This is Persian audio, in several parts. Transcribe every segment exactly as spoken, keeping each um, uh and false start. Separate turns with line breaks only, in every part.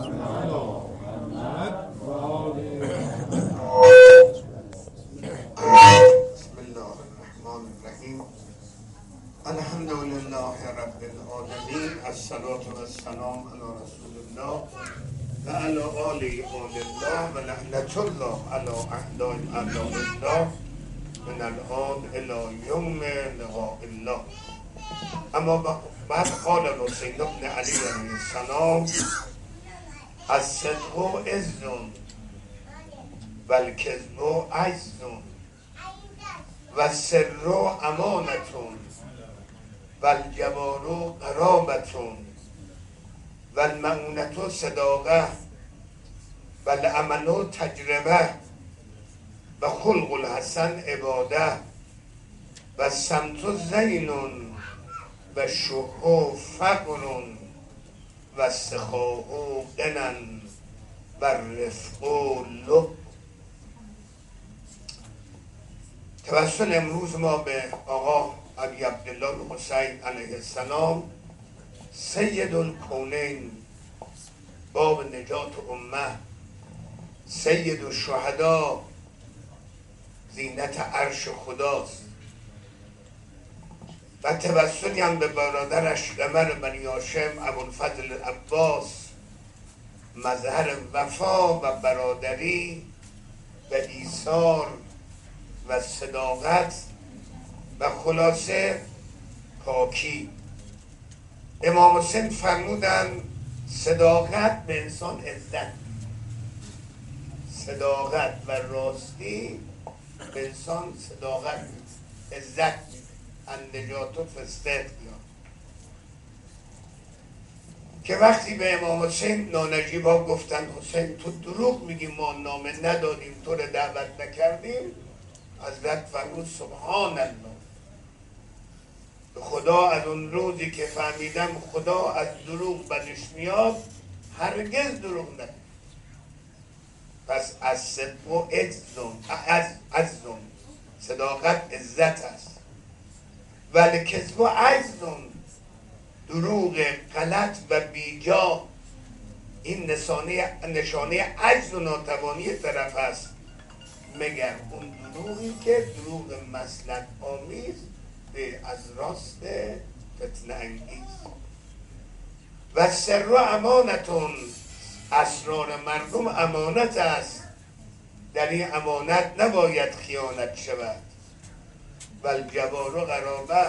بسم الله الرحمن الرحیم. الحمد لله رب العالمین، الصلاة و السلام علی رسول الله و علی آله آل الله و لعنت الله علی اعداء اعداء الله من الان الی یوم لقاء الله. اما بعد قال الحسین بن علی علیه السلام: الصدق عز و الکذب عجز و السر امانة و الجوار قرابة و المؤونة صداقة و العمل تجربه و خلق الحسن عباده و الصمت زین و الشح فقر و السخاء غنی و الرفق لب. توسل امروز ما به آقا ابی عبدالله الحسین علیه السلام، سید الکونین، باب نجات امه، سید الشهدا، زینت عرش خداست، و توسلی هم به برادرش قمر بنی هاشم ابوالفضل عباس، مظهر وفا و برادری و ایثار و صداقت و خلاصه پاکی. امام حسین فرمودن صداقت به انسان عزت، صداقت و راستی به انسان صداقت عزت النجات و فستق. که وقتی به امام حسین نانجیبا گفتن حسین تو دروغ میگی، ما نامه ندادیم، تو رو دعوت نکردیم، حضرت فرمود سبحان الله، خدا از اون روزی که فهمیدم خدا از دروغ بدش میاد هرگز دروغ نگه. پس از صدق و عزم، از عزم صداقت عزت است، ولی کذب و عزم دروغ غلط و بیجا، این نشانه نشانه عجز و ناتوانی طرف است، مگر اون دروغی که دروغ مصلحت آمیز به از راست فتنه انگیز. و سر و امانتون، اسرار مردم امانت است، در این امانت نباید خیانت شود. و الجوار قرابه،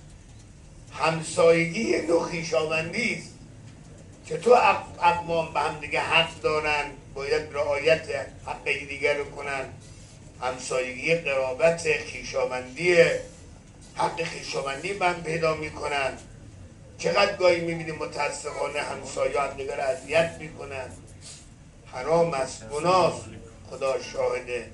همسایگی نوع خویشاوندی است که تو اقوام به هم دیگه حق دارن، باید رعایت حق دیگر رو کنن. همسایگی قرابت خویشاوندی، حق خویشاوندی من پیدا میکنن. چقدر گاهی میبینیم متاسفانه همسایه هم دیگر اذیت میکنن، حرام است، گناه، خدا شاهده.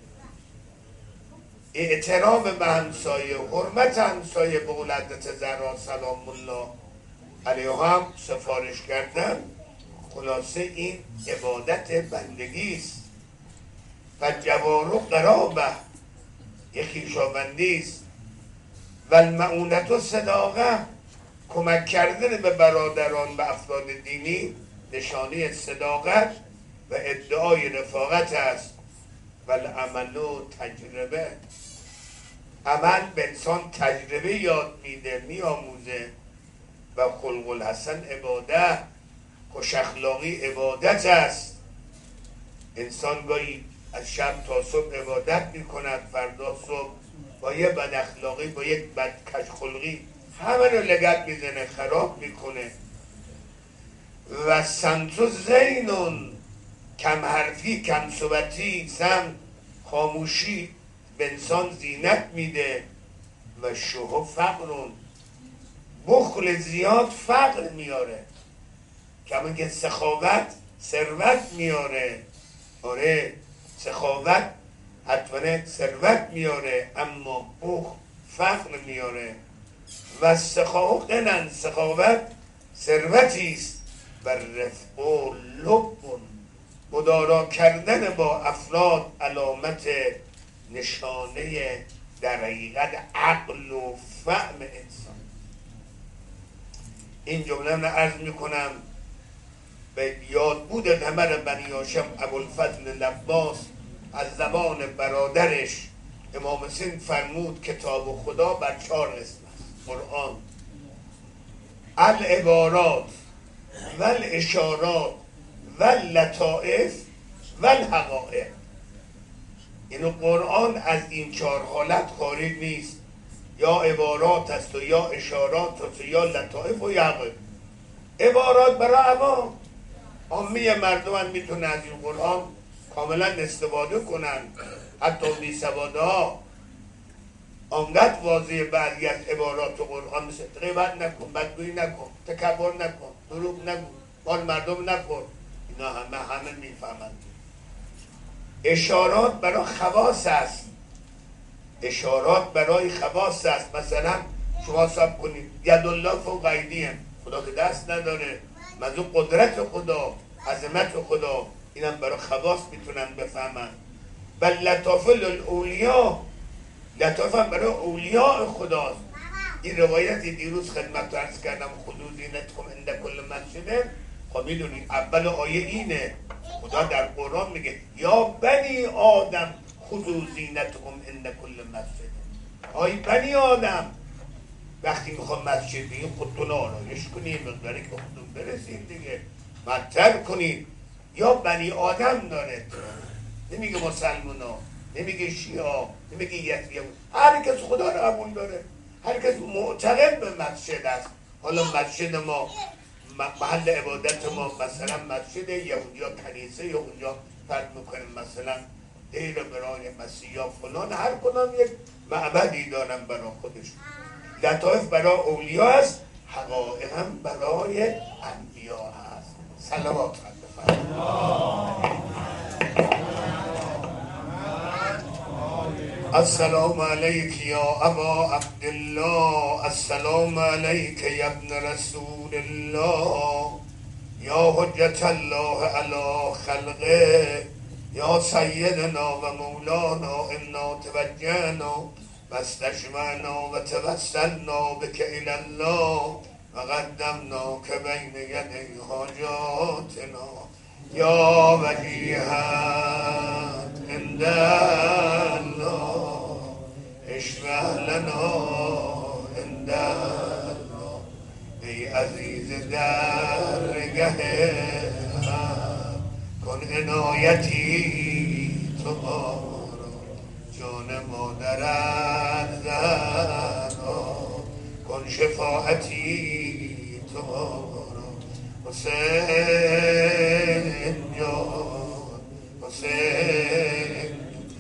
احترام به همسایه، حرمت همسایه، به قول حضرت زهرا سلام الله علیها هم سفارش کردن. خلاصه این عبادت بندگی است. و جوار و قرابه، یک خویشاوندی است. و المؤونة و صداقه، کمک کردن به برادران و افراد دینی نشانه صداقت و ادعای رفاقت است. و العمل و تجربه، عمل به انسان تجربه یاد میده، میآموزه. و خلق الحسن عباده، خوش اخلاقی عبادت است. انسان گاهی از شب تا صبح عبادت میکند، فردا صبح با یه بد اخلاقی، با یک بد کژخلقی همه رو لگد میزنه، خراب میکنه. و صمت زینون، کم حرفی، کم صحبتی، سم خاموشی به انسان زینت میده. و شح فقرون، بخل زیاد فقر میاره، کما که سخاوت ثروت میاره. آره سخاوت حتما ثروت میاره، اما بخل فقر میاره. و سخاء غنی، سخاوت ثروتی است. و رفق و لب، مدارا کردن با افراد علامت نشانه در حقیقت عقل و فهم انسان. این جمله من عرض میکنم به یاد بود قمر بنی هاشم ابوالفضل لباس از زبان برادرش امام حسین فرمود کتاب خدا بر چهار قسم است. قرآن العبارات و الاشارات و اللطائف و الحقائق. اینو قرآن از این چهار حالت خارج نیست، یا عبارات است و یا اشارات است و یا لطائف و یا حقائق. عبارات برای عوام، عامه مردم میتونه از این قرآن کاملا استفاده کنن، حتی بی سواده ها. آنقدر واضح بعضی از عبارات قرآن مثل غیبت نکن، بدگویی نکن، تکبر نکن، دروغ نگو، مال مردم نخور، اینا همه همه میفهمند. اشارات برای خواص است، اشارات برای خواص است. مثلا شما حساب کنید ید الله فوق ایدیهم، خدا که دست نداره، منظور قدرت خدا، عظمت خدا، اینم برای خواص میتونن بفهمن. بل لطاف الاولیا، لطاف هم برای اولیاء خداست. این روایتی دیروز خدمت عرض کردم، خذوا زینتکم عند کل مسجد. خب میدونید اول آیه اینه، خدا در قرآن میگه یا بنی آدم خذوا زینتکم عند کل مسجد. آی بنی آدم، وقتی میخوام مسجد بگیم خودتون آرایش کنید، مقداری که خودتون برسید دیگه، مطر کنید. یا بنی آدم داره، نمیگه مسلمان ها، نمیگه شیعه، نمیگه یزدی، هر کس خدا رو قبول داره، هر کس معتقد به مسجد است. حالا مسجد ما محل عبادت ما مثلا مسجد، یا اونجا کنیسه، یا اونجا فرض میکنیم مثلا دیر برای مسیح یا فلان، هر کدام یک معبدی دارن برای خودش. لطائف برای اولیاء است، حقایق هم برای انبیاء است. صلوات السلام علیک یا ابا عبدالله، السلام علیک یا ابن رسول الله، یا حجت الله علی خلقه، یا سیدنا و مولانا، انا توجهنا و استشمعنا و توسلنا بک الی الله و قدمنا که بین یدی حاجاتنا، یا وجیهت عند الله اشفع لنا عند الله. ای عزیز درگه کن عنایتی تو ما را، جان مادرت زنا کن شفاعتی تو ما را. حسین جان، حسین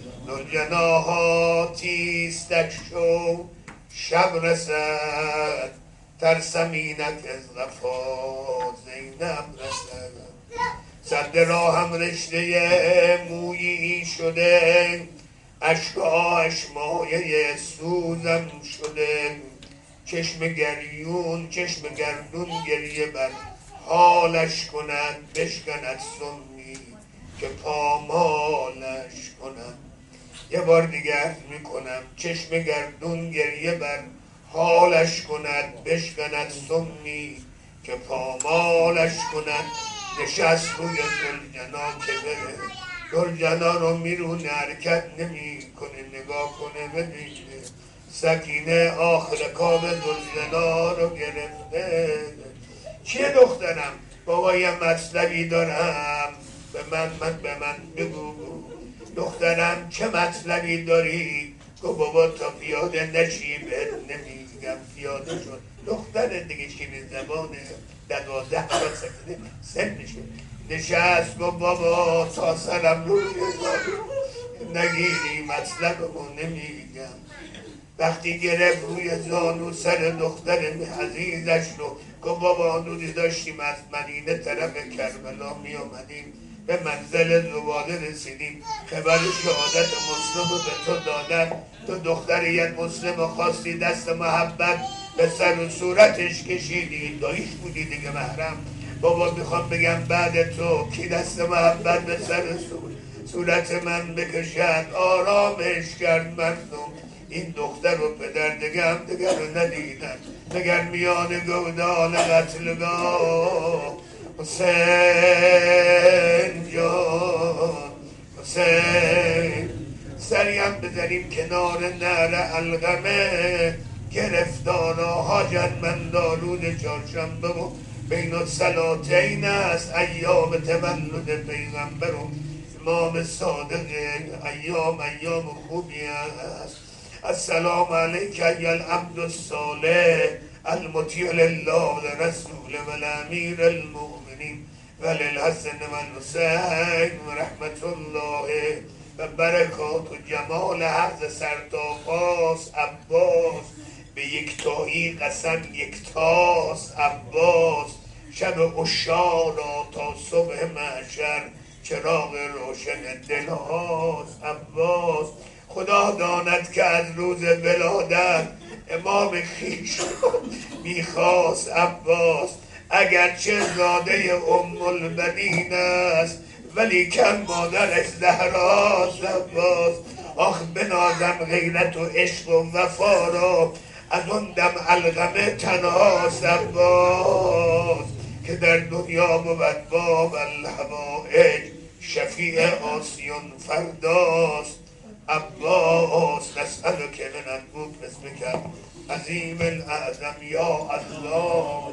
ذوالجناحاتیستک شو، شب رسد ترسمینک از غفا زینب رسد. سد راهم رشته مویی شده، اشکاش مایه سوزم شده. چشم گریون چشم گردون گریه بر حالش کند، بشکند سمی که پامالش کند. یه بار دیگر میکنم، چشم گردون گریه بر حالش کند، بشکند سمی که پامالش کند. نشست روی ذوالجنا که بره، ذوالجنا رو میرونه حرکت نمی کنه، نگاه کنه ببینه. سکینه آخر کاب ذوالجنا رو گرفته. چیه دخترم؟ بابا یه مطلبی دارم، به من من به من بگو دخترم چه مطلبی داری؟ گو بابا تا پیاده نشی بهت نمیگم پیاده شد. دختر دیگه شیرین زبانه، دوازده سال سکنه سنشه. نشست گو بابا تا سرم روی زانو نگیری مطلبمو نمیگم. وقتی گرفت روی زانو سر دختر عزیزش رو، گو بابا حدودی داشتیم از مدینه طرف کربلا می آمدیم، به منزل زباله رسیدیم، خبر شهادت مسلم به تو دادن. تو دختر یک مسلم خواستی، دست محبت به سر و صورتش کشیدی، داییش بودی دیگه محرم. بابا میخوام بگم بعد تو کی دست محبت به سر صورت من بکشد؟ آرامش کرد مردم. این دختر و پدر دیگه هم دیگر رو ندیدن، مگر میان گودال قتلگاه حسین جان حسین سریم بذاریم کنار نهر علقمه گرفتار حاجت من دارود چهارشنبه و بین الصلاتین است ایام تولد پیغمبر و امام صادق ایام ایام خوبی است. السلام علیک ایها العبد الصالح المطیع لله لرسول والامیر المؤمنین وللحسن والحسین و رحمت الله و برکات و جمال حضرت سرتاپاس عباس به یکتایی قسم یکتاست عباس شب عشاق را تا صبح محشر چراغ روشن دلهاست عباس. خدا داند که از روز ولادت امام خویش میخواست عباس اگرچه زاده ام البنین است ولی کن مادرش زهراست عباس. آخ بنازم غیرت و عشق و وفا را از اون دم علقمه تنهاست عباس که در دنیا بود باب الحوائج شفیع آسیون فرداست عباس. نسألک من انبوک بسمک عظیم الاعظم یا الله.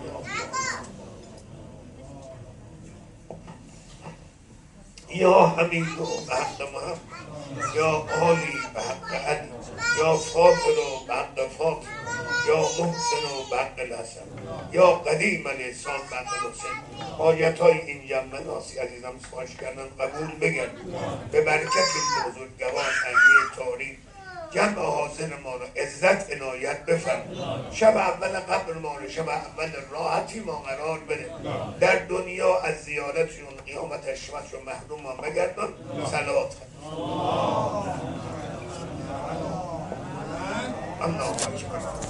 یا حمید به حق محمد یا عالی به حق علی یا فاطر به حق فاطر یا محسن به حق الحسن یا قدیم الاحسان به حق الحسین. حاجت های این جمع ناسی عزیزم سواش کردن قبول بگن به برکت این بزرگوار امیر تاریخ جمع حاضر ما را عزت عنایت بفرم. شب اول قبر ما را شب اول راحتی ما قرار بده. در دنیا از زیارتشون قیامت شمس رو محروم ما مگردن. صلوات الله اکبر.